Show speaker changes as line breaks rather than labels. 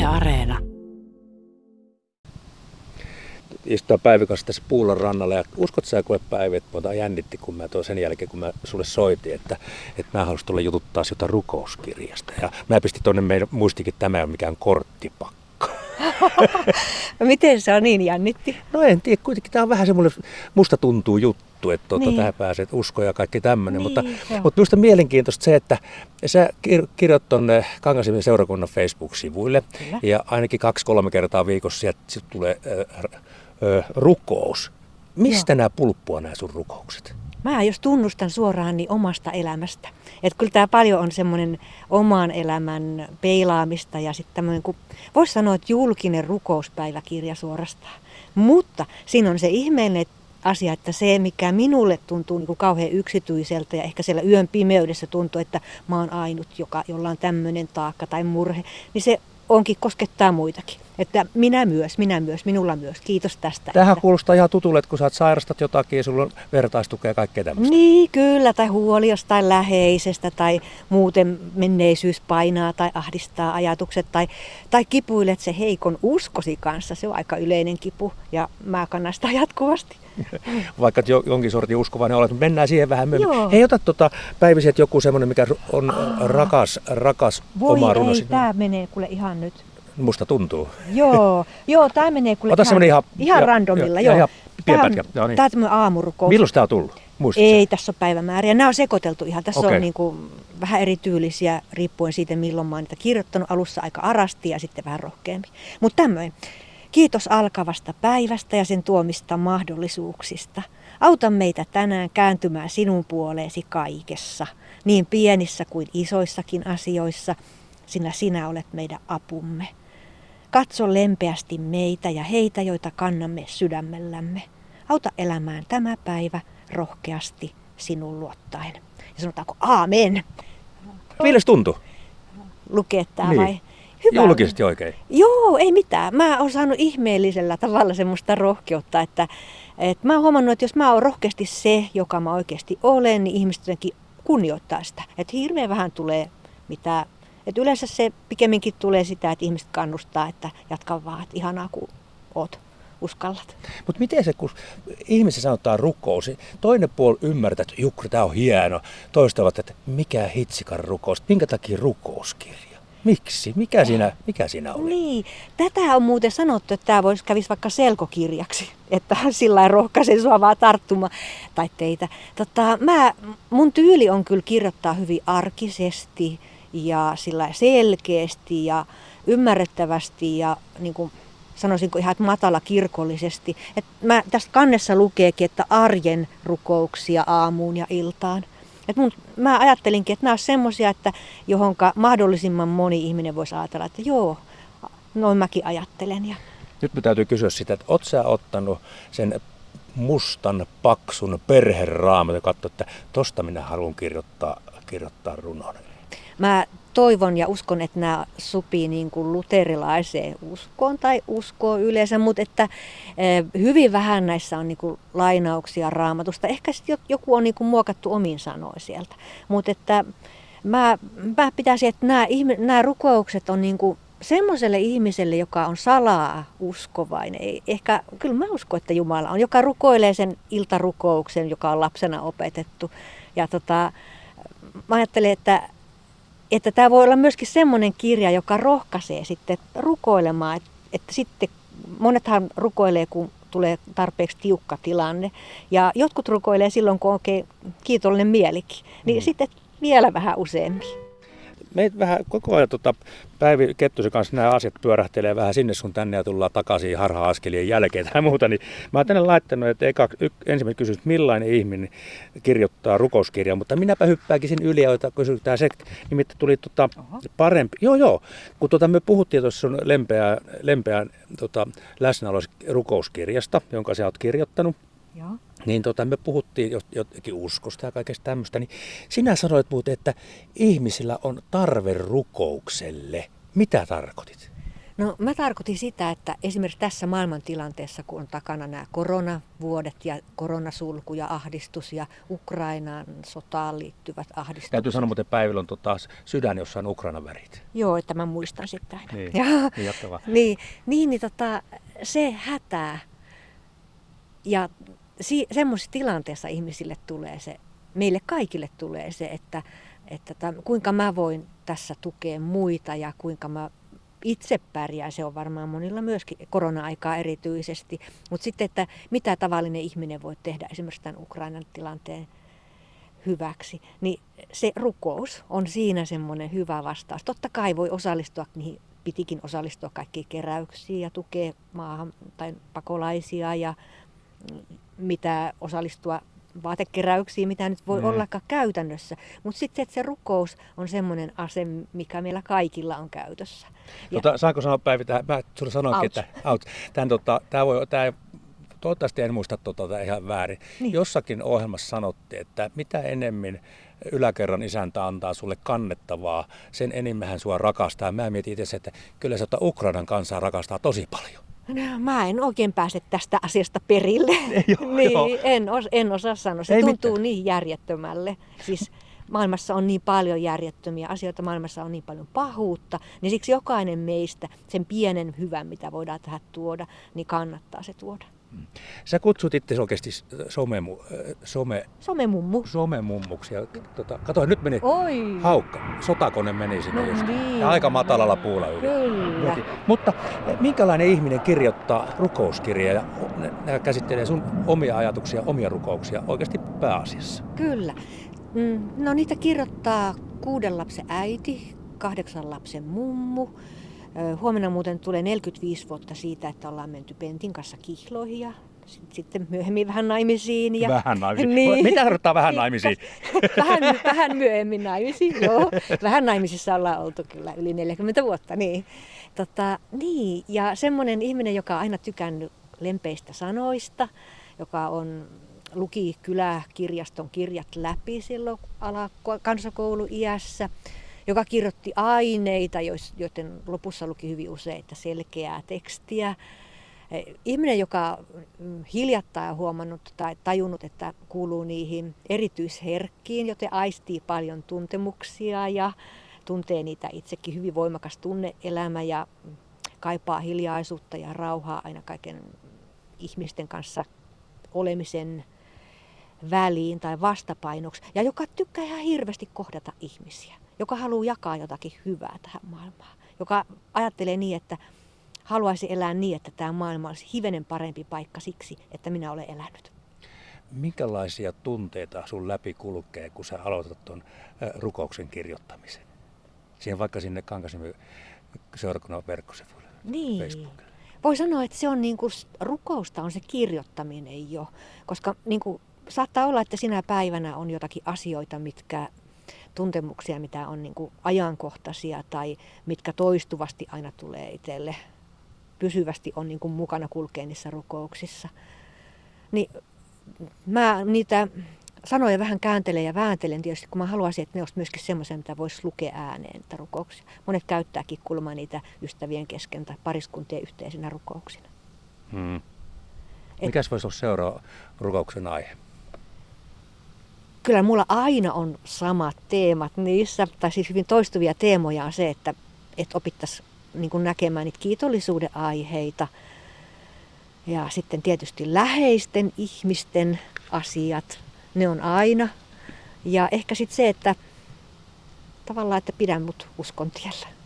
Areena.
Istutaan Päivi kanssa tässä Puulan rannalla ja uskot sä, kun Päivi, että jännitti, kun mä sen jälkeen, kun mä sulle soitin, että mä haluaisin tulla jututtaa jotain rukouskirjasta. Ja mä pistin tuonne meidän muistikin, että tämä ei ole mikään korttipakka.
Miten se on niin jännitti?
No en tiedä, kuitenkin tämä on vähän semmoinen musta tuntuu juttu, että tähän pääsee, että usko ja kaikki tämmöinen.
Niin,
mutta minusta mielenkiintoista se, että sä kirjoit tuonne Kangasniemen seurakunnan Facebook-sivuille. Kyllä. Ja ainakin 2-3 kertaa viikossa sieltä tulee rukous. Mistä nämä pulppua nämä sun rukoukset?
Mä jos tunnustan suoraan niin omasta elämästä. Että kyllä tämä paljon on semmoinen oman elämän peilaamista ja sitten tämmöinen, voisi sanoa, että julkinen rukouspäiväkirja suorastaan. Mutta siinä on se ihmeellinen asia, että se mikä minulle tuntuu niin kuin kauhean yksityiseltä ja ehkä siellä yön pimeydessä tuntuu, että mä oon ainut, jolla on tämmöinen taakka tai murhe, niin se onkin koskettaa muitakin. Että minä myös, minulla myös. Kiitos tästä.
Tähän kuulostaa ihan tutulle, että kun sä sairastat jotakin ja sulla on vertaistukea ja kaikkea tämmöistä.
Niin, kyllä. Tai huoli jostain läheisestä tai muuten menneisyys painaa tai ahdistaa ajatukset. Tai kipuilet se heikon uskosi kanssa. Se on aika yleinen kipu ja mä kannan sitä jatkuvasti.
Vaikka jonkin sortin uskovainen olet, mutta mennään siihen vähän myöhemmin. Hei, ota Päivi, että joku semmoinen, mikä on rakas oma runosi.
Voi ei, tää menee kuule ihan nyt.
Musta tuntuu.
Joo, tää menee kuule ihan randomilla.
Ihan pieni pätkä.
Tää on tämmöinen aamurukous.
Milloin tää on tullut? Muistatko?
Ei, tässä on päivämääriä. Nämä on sekoiteltu ihan. Tässä on niin kuin vähän erityylisiä riippuen siitä, milloin mä oon niitä kirjoittanut. Alussa aika arasti ja sitten vähän rohkeammin. Mutta tämmöinen. Kiitos alkavasta päivästä ja sen tuomista mahdollisuuksista. Auta meitä tänään kääntymään sinun puoleesi kaikessa, niin pienissä kuin isoissakin asioissa, sillä sinä olet meidän apumme. Katso lempeästi meitä ja heitä, joita kannamme sydämellämme. Auta elämään tämä päivä rohkeasti sinun luottaen. Ja sanotaanko aamen?
Milles tuntuu?
Lukee tää
niin.
Vai? Hyvä.
Julkisesti oikein?
Joo, ei mitään. Mä oon saanut ihmeellisellä tavalla semmoista rohkeutta, että mä oon huomannut, että jos mä oon rohkeasti se, joka mä oikeasti olen, niin ihmiset jotenkin kunnioittaa sitä. Että hirveän vähän tulee mitään. Että yleensä se pikemminkin tulee sitä, että ihmiset kannustaa, että jatka vaan, että ihanaa kun oot, uskallat.
Mutta miten se, kun ihmisiä sanotaan rukous, toinen puoli ymmärtää, että Jukri, tää on hieno. Toistavat, että mikä hitsikan rukous, minkä takia rukouskirja? Miksi? Mikä siinä oli?
Niin, tätä on muuten sanottu, että tämä kävisi vaikka selkokirjaksi, että sillä rohkaisen sua vaan tarttumaan tai teitä. Mun tyyli on kyllä kirjoittaa hyvin arkisesti ja sillä selkeästi ja ymmärrettävästi ja niin kuin sanoisinko ihan matala kirkollisesti. Tästä kannessa lukeekin, että arjen rukouksia aamuun ja iltaan. Mä ajattelinkin, että nämä on semmoisia, että johonka mahdollisimman moni ihminen voisi ajatella, että joo, noin mäkin ajattelen. Ja
nyt me täytyy kysyä sitä, että ootko sä ottanut sen mustan, paksun perheraamat ja katsoa, että tosta minä haluan kirjoittaa runon.
Mä toivon ja uskon, että nämä sopii niin kuin luterilaiseen uskoon tai uskoon yleensä, mutta että hyvin vähän näissä on niin kuin lainauksia Raamatusta. Ehkä sitten joku on niin kuin muokattu omin sanoin sieltä, mutta että mä pitäisin, että nämä rukoukset on niin kuin semmoiselle ihmiselle, joka on salaa uskovainen. Ehkä, kyllä mä uskon, että Jumala on, joka rukoilee sen iltarukouksen, joka on lapsena opetettu. Ja mä ajattelen, että tämä voi olla myöskin semmoinen kirja, joka rohkaisee sitten rukoilemaan. Että sitten monethan rukoilee, kun tulee tarpeeksi tiukka tilanne. Ja jotkut rukoilee silloin, kun on oikein kiitollinen mielikin. Niin sitten vielä vähän useammin.
Meitä vähän koko ajan Päivi Kettusen kanssa nämä asiat pyörähtelee vähän sinne sun tänne ja tullaan takaisin harha-askelien jälkeen tai muuta. Niin mä oon tänne laittanut, että ensimmäinen kysymys, että millainen ihminen kirjoittaa rukouskirjaa, mutta minäpä hyppääkin sen yli, jota kysytään se, nimittäin tuli parempi. Joo, kun me puhuttiin tuossa sun lempeään läsnäoloisi rukouskirjasta, jonka sä oot kirjoittanut.
Joo.
Niin me puhuttiin jotenkin uskosta ja kaikesta tämmöistä, niin sinä sanoit muuten, että ihmisillä on tarve rukoukselle. Mitä tarkoitit?
No mä tarkoitin sitä, että esimerkiksi tässä maailmantilanteessa, kun on takana nämä koronavuodet ja koronasulku ja ahdistus ja Ukrainaan sotaan liittyvät ahdistukset.
Täytyy sanoa, että Päivillä on sydän, jossa on Ukrainan värit.
Joo, että mä muistan sitä aina.
Niin,
niin, se hätää. Ja semmoisessa tilanteessa ihmisille tulee se, meille kaikille tulee se, että kuinka mä voin tässä tukea muita ja kuinka mä itse pärjää, se on varmaan monilla myöskin korona-aikaa erityisesti, mutta sitten, että mitä tavallinen ihminen voi tehdä esimerkiksi tämän Ukrainan tilanteen hyväksi, niin se rukous on siinä semmoinen hyvä vastaus. Totta kai voi osallistua, niihin pitikin osallistua kaikkiin keräyksiin ja tukea maahan tai pakolaisia ja mitä osallistua vaatekeräyksiin, mitä nyt voi ollakaan käytännössä. Mutta sitten se rukous on semmoinen ase, mikä meillä kaikilla on käytössä.
Saanko sanoa Päivi tähän? Mä sinulle sanoinkin, että toivottavasti en muista ihan väärin. Niin. Jossakin ohjelmassa sanottiin, että mitä enemmän yläkerran isäntä antaa sulle kannettavaa, sen enemmän hän sua rakastaa. Mä mietin itse, että kyllä se Ukrainan kansaa rakastaa tosi paljon.
No, mä en oikein pääse tästä asiasta perille. En osaa sanoa. Se tuntuu niin järjettömälle. Siis maailmassa on niin paljon järjettömiä asioita, maailmassa on niin paljon pahuutta, niin siksi jokainen meistä sen pienen hyvän, mitä voidaan tähän tuoda, niin kannattaa se tuoda.
Sä kutsut itse oikeasti somemummuksi. Kato, nyt meni haukka. Sotakone meni sinne just. Ja aika matalalla puulla yli.
Kyllä.
Mutta minkälainen ihminen kirjoittaa rukouskirjaa ja käsittelee sun omia ajatuksia, omia rukouksia oikeasti pääasiassa?
Kyllä. No niitä kirjoittaa 6 lapsen äiti, 8 lapsen mummu. Huomenna muuten tulee 45 vuotta siitä, että ollaan menty Pentin kanssa kihloihin ja sitten myöhemmin vähän naimisiin.
Vähän naimisiin? Niin. Mitä tarkoittaa vähän naimisiin?
vähän myöhemmin naimisiin, joo. Vähän naimisissa ollaan oltu kyllä yli 40 vuotta. Niin. Ja semmoinen ihminen, joka on aina tykännyt lempeistä sanoista, joka luki kyläkirjaston kirjat läpi silloin kansakouluiässä, joka kirjoitti aineita, joiden lopussa luki hyvin useita selkeää tekstiä. Ihminen, joka hiljattain huomannut tai tajunnut, että kuuluu niihin erityisherkkiin, joten aistii paljon tuntemuksia ja tuntee niitä itsekin, hyvin voimakas tunneelämä ja kaipaa hiljaisuutta ja rauhaa aina kaiken ihmisten kanssa olemisen väliin tai vastapainoksi. Ja joka tykkää ihan hirveästi kohdata ihmisiä, joka haluaa jakaa jotakin hyvää tähän maailmaan, joka ajattelee niin, että haluaisi elää niin, että tämä maailma olisi hivenen parempi paikka siksi, että minä olen elänyt.
Minkälaisia tunteita sun läpi kulkee, kun sä aloitat tuon rukouksen kirjoittamisen? Siihen vaikka sinne Kangasniemen seurakunnan verkkosivuille, Facebookille.
Voi sanoa, että se on niin kuin, rukousta on se kirjoittaminen jo, koska niin kuin, saattaa olla, että sinä päivänä on jotakin asioita, tuntemuksia, mitä on niin kuin ajankohtaisia tai mitkä toistuvasti aina tulee itselle, pysyvästi on niin kuin mukana kulkee niissä rukouksissa. Niin mä niitä sanoja vähän kääntelen ja vääntelen tietysti, kun mä haluaisin, että ne olisi myöskin semmoisia, mitä voisi lukea ääneen, niitä rukouksia. Monet käyttääkin kulmaa niitä ystävien kesken tai pariskuntien yhteisinä rukouksina.
Mikäs voisi olla seuraava rukouksen aihe?
Kyllä mulla aina on samat teemat niissä, tai siis hyvin toistuvia teemoja on se, että opittaisiin niin kuin näkemään niitä kiitollisuuden aiheita. Ja sitten tietysti läheisten ihmisten asiat, ne on aina. Ja ehkä sitten se, että tavallaan, että pidän mut uskon tiellä.